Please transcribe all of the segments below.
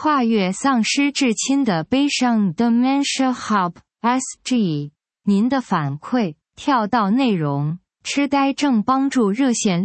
跨越丧失至亲的悲伤 Dementia Hub SG， 您的反馈，跳到内容，痴呆症帮助热线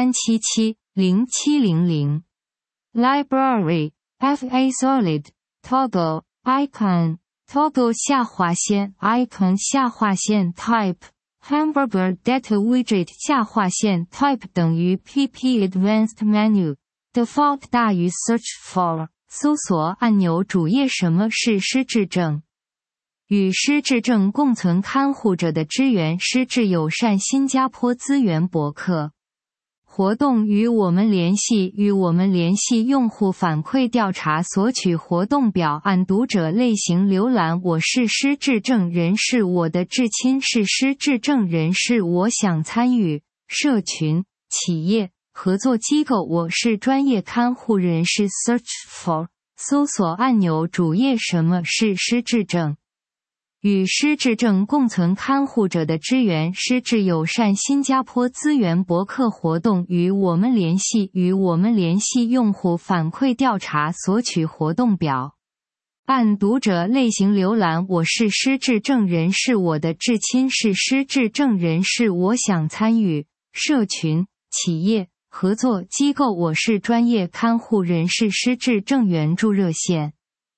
63770700 Library FA Solid Toggle Icon Toggle 下划线 Icon 下划线 Type Hamburger Data Widget 下划线 Type 等于 PP Advanced Menu Default 大于 Search for 搜索按钮主页什么是失智症？与失智症共存看护者的支援失智友善新加坡资源博客活动与我们联系用户反馈调查索取活动表按读者类型浏览我是失智症人士我的至亲是失智症人士我想参与社群企业合作机构我是专业看护人士 Search for 搜索按钮主页什么是失智症？与失智症共存看护者的支援失智友善新加坡资源博客活动与我们联系用户反馈调查索取活动表按读者类型浏览我是失智症人士我的至亲是失智症人士我想参与社群企业合作机构我是专业看护人士失智症援助热线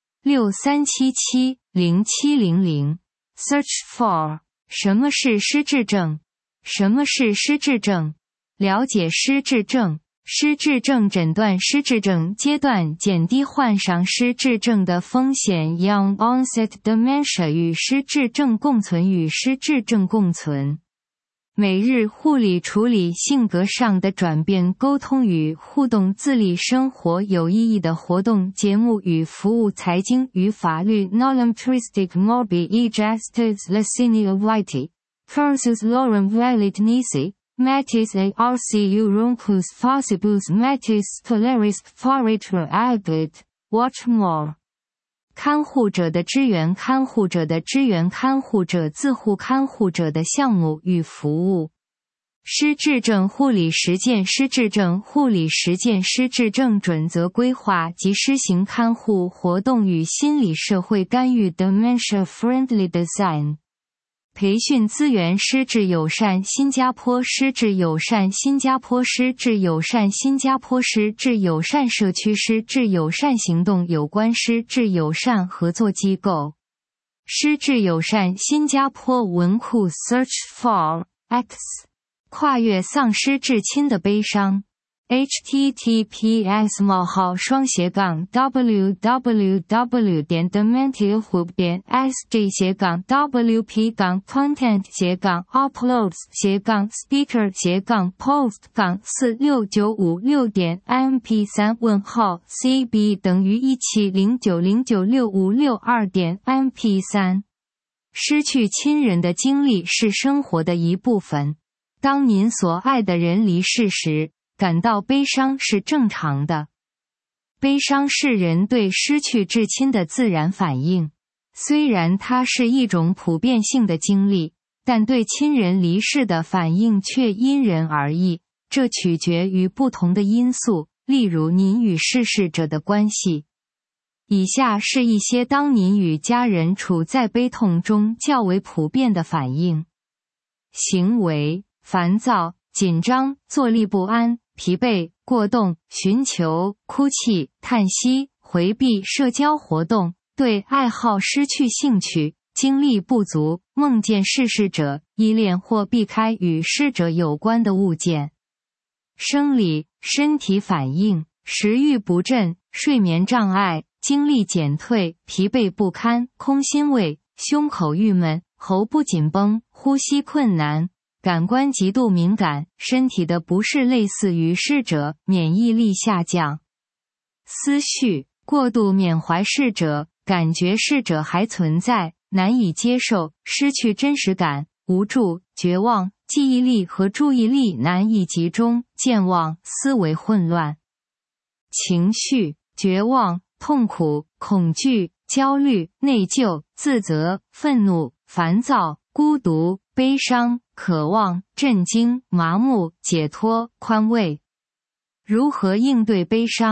63770700 Search for 什么是失智症？什么是失智症？了解失智症。失智症诊断失智症阶段减低患上失智症的风险 Young onset dementia 与失智症共存与失智症共存每日护理处理性格上的转变沟通与互动自理生活有意义的活动节目与服务财经与法律 Nolemtristic Morbi e Justice Lesinia Whitey Cursus Lorem Velit Nisi Metis ARCU Roncus Facibus Metis Scolaris Faritra Agit Watch More看护者的支援看护者的支援看护者自护看护者的项目与服务失智症护理实践失智症护理实践失智症准则规划及施行看护活动与心理社会干预 Dementia Friendly Design培训资源失智友善新加坡失智友善新加坡失智友善新加坡失智友善社区失智友善行动有关失智友善合作机构失智友善新加坡文库 Search for X 跨越丧失至亲的悲伤https://www.dementia-hub.sg.wp-content-uploads-uploads-speaker-mp3 等于1709965662.mp3 失去亲人的经历是生活的一部分。当您所爱的人离世时，感到悲伤是正常的。悲伤是人对失去至亲的自然反应，虽然它是一种普遍性的经历，但对亲人离世的反应却因人而异，这取决于不同的因素，例如您与逝世者的关系。以下是一些当您与家人处在悲痛中较为普遍的反应：行为烦躁、紧张、坐立不安、疲惫、过动、寻求、哭泣、叹息、回避社交活动、对爱好失去兴趣、精力不足、梦见逝世者、依恋或避开与逝者有关的物件。生理、身体反应：食欲不振、睡眠障碍、精力减退、疲惫不堪、空心胃、胸口郁闷、喉部紧绷、呼吸困难。感官极度敏感，身体的不适类似于逝者，免疫力下降。思绪过度缅怀逝者，感觉逝者还存在，难以接受，失去真实感，无助、绝望，记忆力和注意力难以集中，健忘，思维混乱。情绪绝望、痛苦、恐惧、焦虑、内疚、自责、愤怒、烦躁、孤独、悲伤、渴望、震惊、麻木、解脱、宽慰。如何应对悲伤？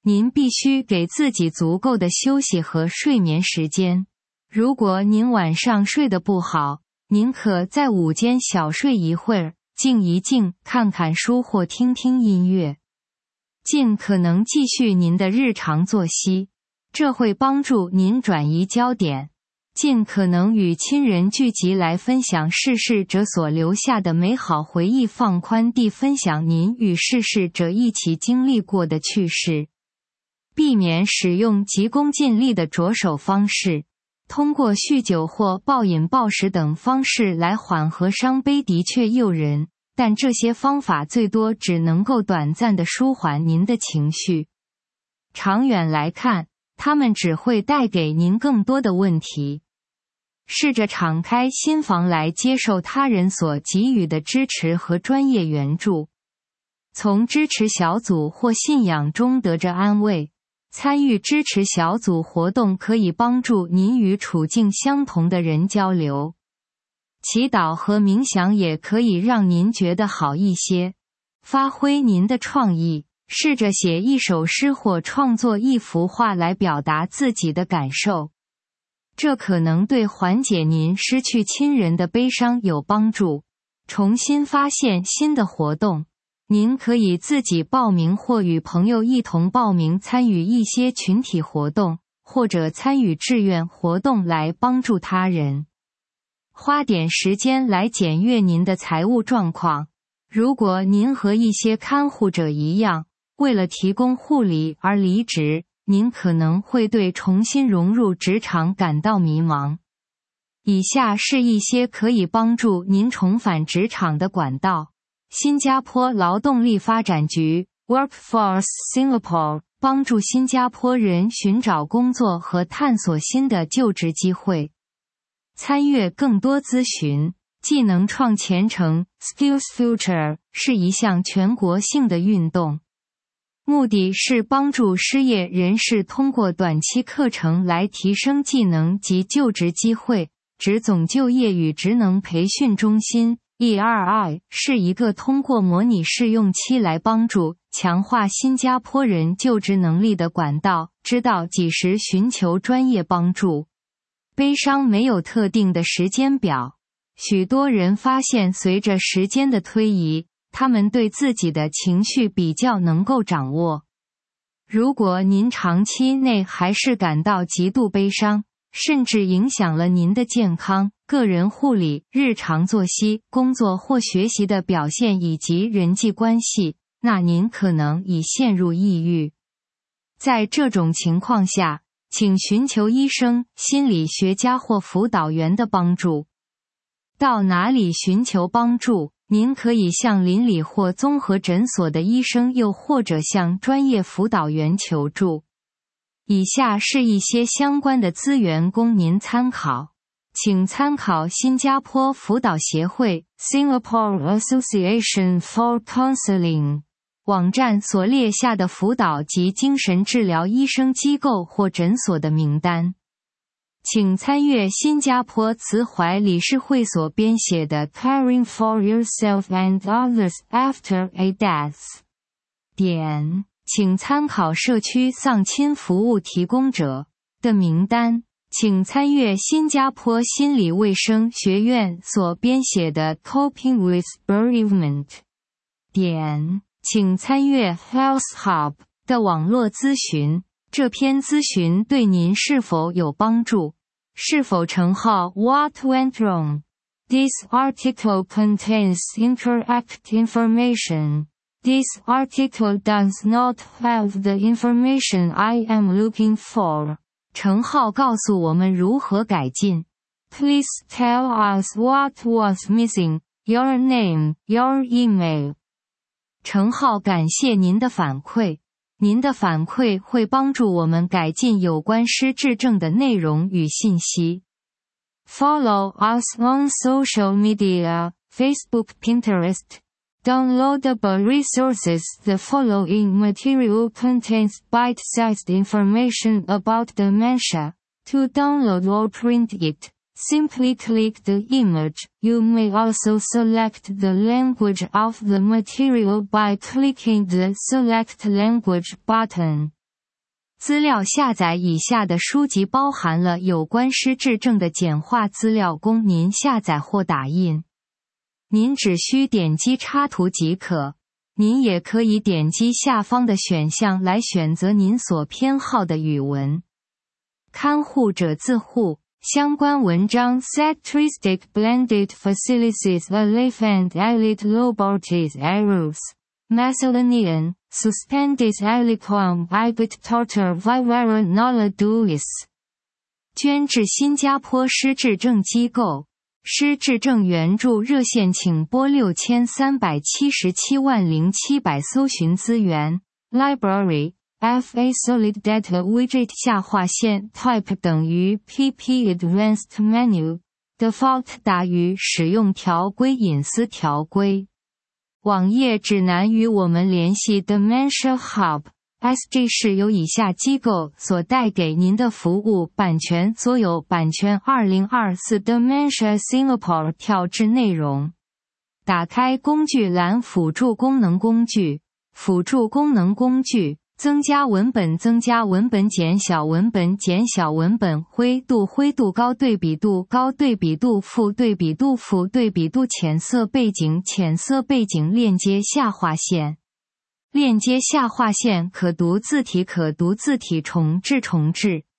您必须给自己足够的休息和睡眠时间。如果您晚上睡得不好，您可在午间小睡一会儿，静一静，看看书或听听音乐，尽可能继续您的日常作息，这会帮助您转移焦点。尽可能与亲人聚集来分享逝世者所留下的美好回忆，放宽地分享您与逝世者一起经历过的趣事。避免使用急功近利的着手方式。通过酗酒或暴饮暴食等方式来缓和伤悲的确诱人，但这些方法最多只能够短暂地舒缓您的情绪。长远来看，它们只会带给您更多的问题。试着敞开心房来接受他人所给予的支持和专业援助。从支持小组或信仰中得着安慰。参与支持小组活动可以帮助您与处境相同的人交流。祈祷和冥想也可以让您觉得好一些。发挥您的创意，试着写一首诗或创作一幅画来表达自己的感受。这可能对缓解您失去亲人的悲伤有帮助。重新发现新的活动。您可以自己报名或与朋友一同报名参与一些群体活动，或者参与志愿活动来帮助他人。花点时间来检阅您的财务状况。如果您和一些看护者一样，为了提供护理而离职，您可能会对重新融入职场感到迷茫。以下是一些可以帮助您重返职场的管道。新加坡劳动力发展局 Workforce Singapore 帮助新加坡人寻找工作和探索新的就职机会。参阅更多咨询。技能创前程 Skills Future 是一项全国性的运动，目的是帮助失业人士通过短期课程来提升技能及就职机会。职总就业与职能培训中心ERI 是一个通过模拟试用期来帮助强化新加坡人就职能力的管道，知道几时寻求专业帮助。悲伤没有特定的时间表，许多人发现随着时间的推移，他们对自己的情绪比较能够掌握。如果您长期内还是感到极度悲伤，甚至影响了您的健康、个人护理、日常作息、工作或学习的表现以及人际关系，那您可能已陷入抑郁。在这种情况下，请寻求医生、心理学家或辅导员的帮助。到哪里寻求帮助？您可以向邻里或综合诊所的医生，又或者向专业辅导员求助。以下是一些相关的资源供您参考，请参考新加坡辅导协会 Singapore Association for Counseling 网站所列下的辅导及精神治疗医生机构或诊所的名单。请参阅新加坡慈怀理事会所编写的 Caring for Yourself and Others After a Death 请参考社区丧亲服务提供者的名单。请参阅新加坡心理卫生学院所编写的 Coping with Bereavement 请参阅 Health Hub 的网络咨询。这篇咨询对您是否有帮助？是否乘号 What went wrong? This article contains incorrect information. This article does not have the information I am looking for. 乘号告诉我们如何改进。Please tell us what was missing. Your name, your email. 乘号感谢您的反馈。您的反馈会帮助我们改进有关失智症的内容与信息。Follow us on social media, Facebook, Pinterest.Downloadable resources. The following material contains bite-sized information about dementia. To download or print it, simply click the image. You may also select the language of the material by clicking the Select Language button. 资料下载以下的书籍包含了有关失智症的简化资料，供您下载或打印。您只需点击插图即可。您也可以点击下方的选项来选择您所偏好的语文。看护者自护相关文章 Characteristic Blended Facilities A Life and Elite Laboratories Errors Macedonian Suspended Aliquam Ibit Torture Vivera Nala Duis 捐至新加坡失智症机构。失智症援助热线请拨63770700搜寻资源 Library FA Solid Data Widget 下划线 Type 等于 PP Advanced Menu Default 大于使用条规隐私条规网页指南与我们联系 Dementia Hub SG 是由以下机构所带给您的服务版权所有版权2024 Dementia Singapore 跳至内容。打开工具栏辅助功能工具，辅助功能工具，增加文本增加文本减小文本减小文本灰度灰度高对比度高对比度负对比度负对比度浅色背景浅色背景链接下划线链接下划线可读字体可读字体重置重置